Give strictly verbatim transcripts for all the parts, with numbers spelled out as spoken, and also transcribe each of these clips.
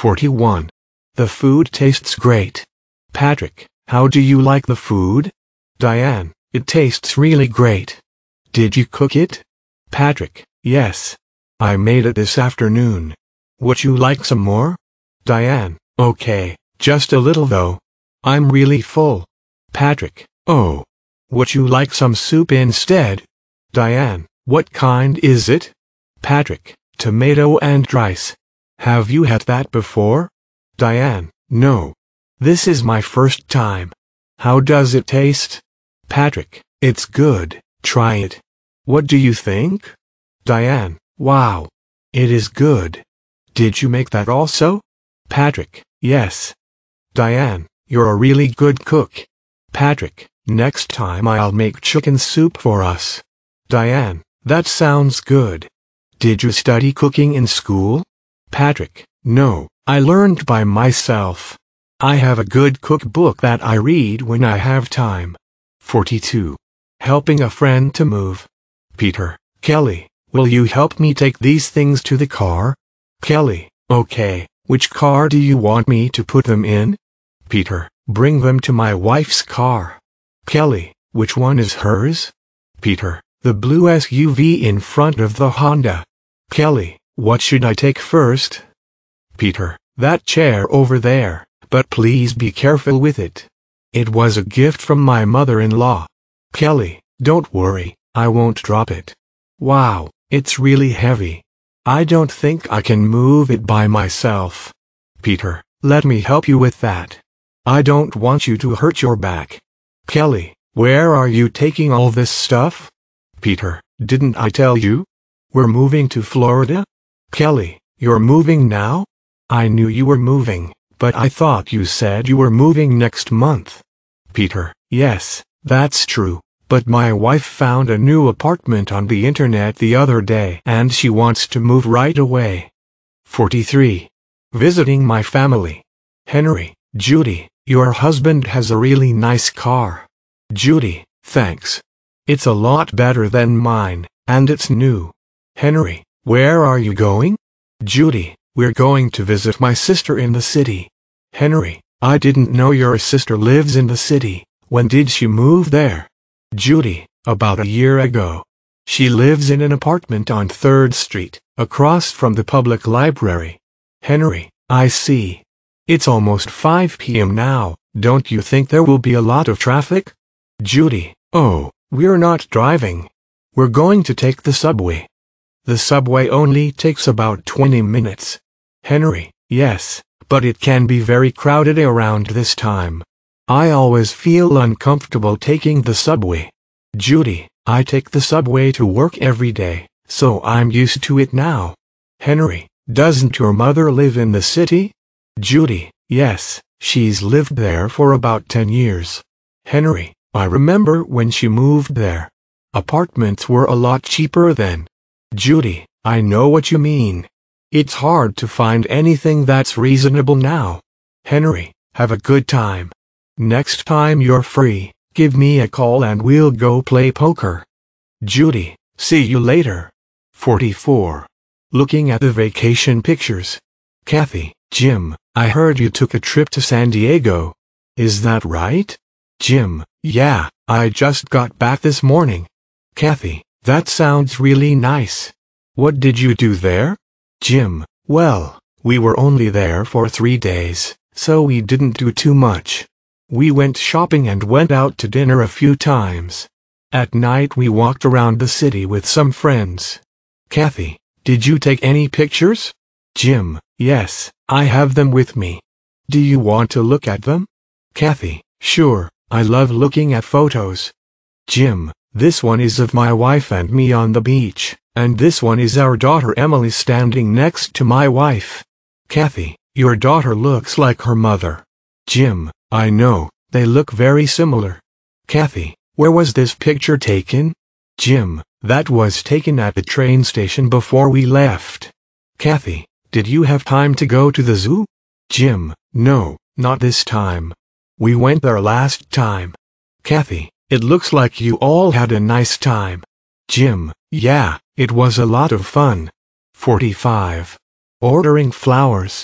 forty-one. The food tastes great. Patrick, how do you like the food? Diane, it tastes really great. Did you cook it? Patrick, yes. I made it this afternoon. Would you like some more? Diane, okay, just a little though. I'm really full. Patrick, oh. Would you like some soup instead? Diane, what kind is it? Patrick, tomato and rice. Have you had that before? Diane, no. This is my first time. How does it taste? Patrick, it's good, try it. What do you think? Diane, wow. It is good. Did you make that also? Patrick, yes. Diane, you're a really good cook. Patrick, next time I'll make chicken soup for us. Diane, that sounds good. Did you study cooking in school? Patrick, no, I learned by myself. I have a good cookbook that I read when I have time. forty-two. Helping a friend to move. Peter, Kelly, will you help me take these things to the car? Kelly, okay, which car do you want me to put them in? Peter, bring them to my wife's car. Kelly, which one is hers? Peter, the blue S U V in front of the Honda. Kelly, what should I take first? Peter, that chair over there, but please be careful with it. It was a gift from my mother-in-law. Kelly, don't worry, I won't drop it. Wow, it's really heavy. I don't think I can move it by myself. Peter, let me help you with that. I don't want you to hurt your back. Kelly, where are you taking all this stuff? Peter, didn't I tell you? We're moving to Florida? Kelly, you're moving now? I knew you were moving, but I thought you said you were moving next month. Peter, yes, that's true, but my wife found a new apartment on the internet the other day and she wants to move right away. forty-three. Visiting my family. Henry, Judy, your husband has a really nice car. Judy, thanks. It's a lot better than mine, and it's new. Henry, where are you going? Judy, we're going to visit my sister in the city. Henry, I didn't know your sister lives in the city. When did she move there? Judy, about a year ago. She lives in an apartment on third street, across from the public library. Henry, I see. It's almost five p m now, don't you think there will be a lot of traffic? Judy, oh, we're not driving. We're going to take the subway. The subway only takes about twenty minutes. Henry, yes, but it can be very crowded around this time. I always feel uncomfortable taking the subway. Judy, I take the subway to work every day, so I'm used to it now. Henry, doesn't your mother live in the city? Judy, yes, she's lived there for about ten years. Henry, I remember when she moved there. Apartments were a lot cheaper then. Judy, I know what you mean. It's hard to find anything that's reasonable now. Henry, have a good time. Next time you're free, give me a call and we'll go play poker. Judy, see you later. forty-four. Looking at the vacation pictures. Kathy, Jim, I heard you took a trip to San Diego. Is that right? Jim, yeah, I just got back this morning. Kathy, that sounds really nice. What did you do there? Jim, well, we were only there for three days, so we didn't do too much. We went shopping and went out to dinner a few times. At night we walked around the city with some friends. Kathy, did you take any pictures? Jim, yes, I have them with me. Do you want to look at them? Kathy, sure, I love looking at photos. Jim, this one is of my wife and me on the beach, and this one is our daughter Emily standing next to my wife. Kathy, your daughter looks like her mother. Jim, I know, they look very similar. Kathy, where was this picture taken? Jim, that was taken at the train station before we left. Kathy, did you have time to go to the zoo? Jim, no, not this time. We went there last time. Kathy, it looks like you all had a nice time. Jim, yeah, it was a lot of fun. forty-five. Ordering flowers.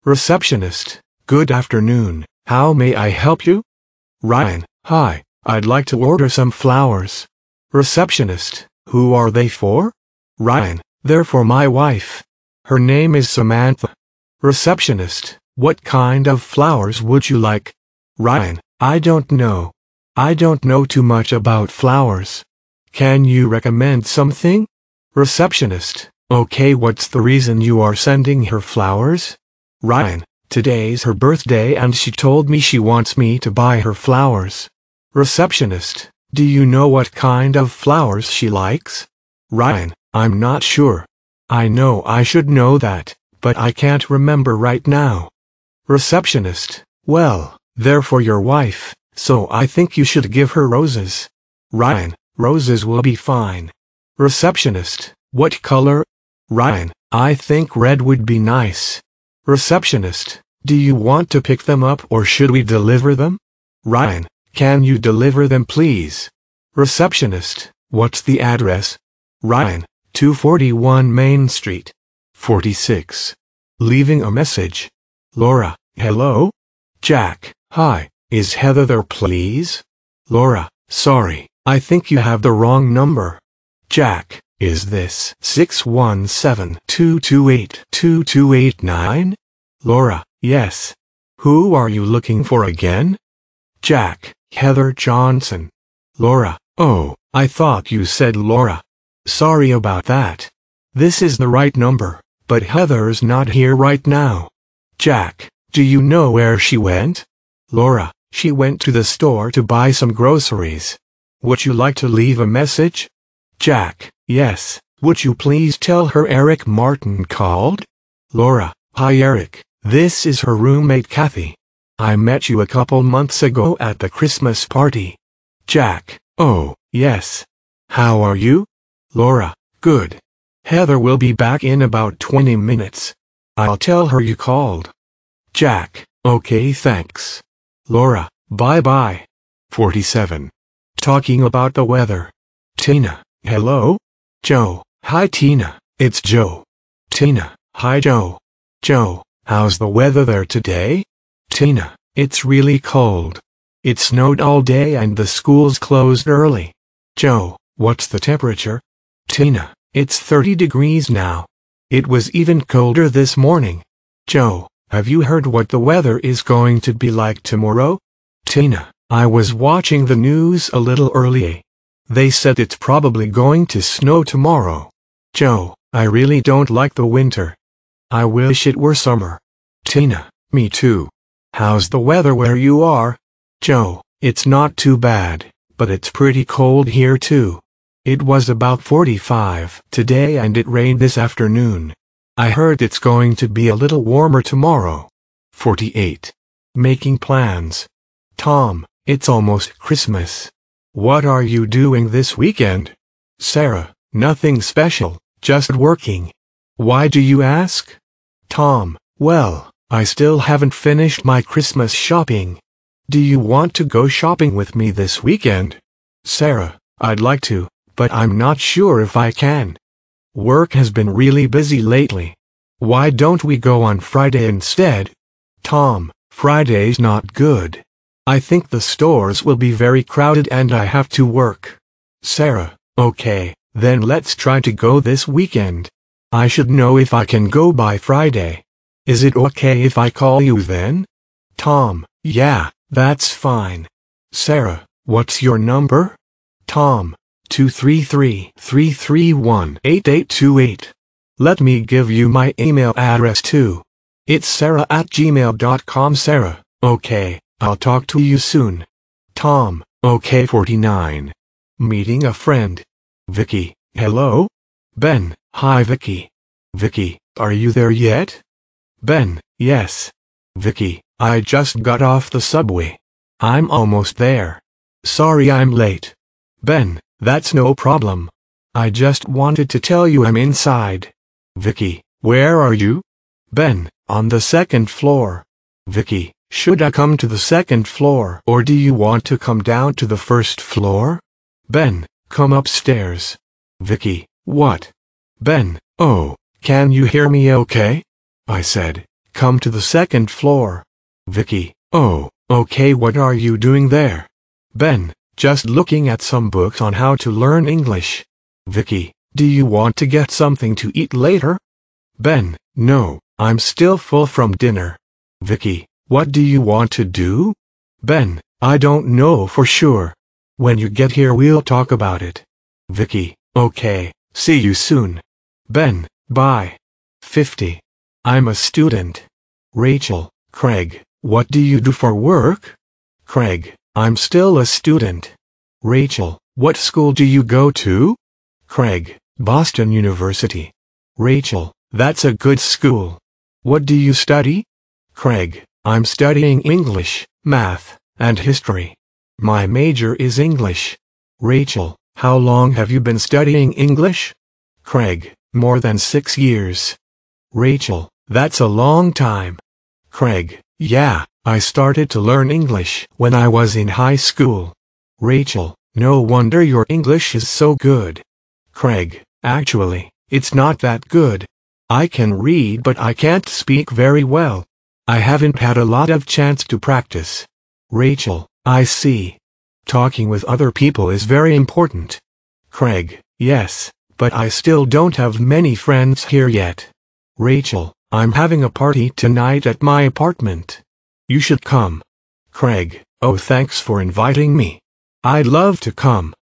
Receptionist, good afternoon, how may I help you? Ryan, hi, I'd like to order some flowers. Receptionist, who are they for? Ryan, they're for my wife. Her name is Samantha. Receptionist, what kind of flowers would you like? Ryan, I don't know. I don't know too much about flowers. Can you recommend something? Receptionist, okay, what's the reason you are sending her flowers? Ryan, today's her birthday and she told me she wants me to buy her flowers. Receptionist, do you know what kind of flowers she likes? Ryan, I'm not sure. I know I should know that, but I can't remember right now. Receptionist, well, they're for your wife, so I think you should give her roses. Ryan, roses will be fine. Receptionist, what color? Ryan, I think red would be nice. Receptionist, do you want to pick them up or should we deliver them? Ryan, can you deliver them please? Receptionist, what's the address? Ryan, two forty-one Main Street. forty-six. Leaving a message. Laura, hello? Jack, hi, is Heather there please? Laura, sorry, I think you have the wrong number. Jack, is this six one seven, two two eight, two two eight nine? Laura, yes. Who are you looking for again? Jack, Heather Johnson. Laura, oh, I thought you said Laura. Sorry about that. This is the right number, but Heather's not here right now. Jack, do you know where she went? Laura, she went to the store to buy some groceries. Would you like to leave a message? Jack, yes. Would you please tell her Eric Martin called? Laura, hi Eric, this is her roommate Kathy. I met you a couple months ago at the Christmas party. Jack, oh, yes. How are you? Laura, good. Heather will be back in about twenty minutes. I'll tell her you called. Jack, okay thanks. Laura, bye-bye. forty-seven. Talking about the weather. Tina, hello? Joe, hi Tina, it's Joe. Tina, hi Joe. Joe, how's the weather there today? Tina, it's really cold. It snowed all day and the school's closed early. Joe, what's the temperature? Tina, it's thirty degrees now. It was even colder this morning. Joe, have you heard what the weather is going to be like tomorrow? Tina, I was watching the news a little earlier. They said it's probably going to snow tomorrow. Joe, I really don't like the winter. I wish it were summer. Tina, me too. How's the weather where you are? Joe, it's not too bad, but it's pretty cold here too. It was about forty-five today and it rained this afternoon. I heard it's going to be a little warmer tomorrow. forty-eight. Making plans. Tom, it's almost Christmas. What are you doing this weekend? Sarah, nothing special, just working. Why do you ask? Tom, well, I still haven't finished my Christmas shopping. Do you want to go shopping with me this weekend? Sarah, I'd like to, but I'm not sure if I can. Work has been really busy lately. Why don't we go on Friday instead? Tom, Friday's not good. I think the stores will be very crowded and I have to work. Sarah, okay, then let's try to go this weekend. I should know if I can go by Friday. Is it okay if I call you then? Tom, yeah, that's fine. Sarah, what's your number? Tom, two three three, three three one, eight eight two eight. Let me give you my email address too. It's sarah at gmail dot com. Sarah, okay, I'll talk to you soon. Tom, okay. forty-nine. Meeting a friend. Vicky, hello? Ben, hi Vicky. Vicky, are you there yet? Ben, yes. Vicky, I just got off the subway. I'm almost there. Sorry I'm late. Ben, that's no problem. I just wanted to tell you I'm inside. Vicky, where are you? Ben, on the second floor. Vicky, should I come to the second floor or do you want to come down to the first floor? Ben, come upstairs. Vicky, what? Ben, oh, can you hear me okay? I said, Come to the second floor. Vicky, oh, okay, what are you doing there? Ben, just looking at some books on how to learn English. Vicky, do you want to get something to eat later? Ben, no, I'm still full from dinner. Vicky, what do you want to do? Ben, I don't know for sure. When you get here we'll talk about it. Vicky, okay, see you soon. Ben, bye. fifty. I'm a student. Rachel, Craig, what do you do for work? Craig, I'm still a student. Rachel, what school do you go to? Craig, Boston University. Rachel, that's a good school. What do you study? Craig, I'm studying English, math, and history. My major is English. Rachel, how long have you been studying English? Craig, more than six years. Rachel, that's a long time. Craig, yeah, I started to learn English when I was in high school. Rachel, no wonder your English is so good. Craig, actually, it's not that good. I can read but I can't speak very well. I haven't had a lot of chance to practice. Rachel, I see. Talking with other people is very important. Craig, yes, but I still don't have many friends here yet. Rachel, I'm having a party tonight at my apartment. You should come. Craig, oh, thanks for inviting me. I'd love to come.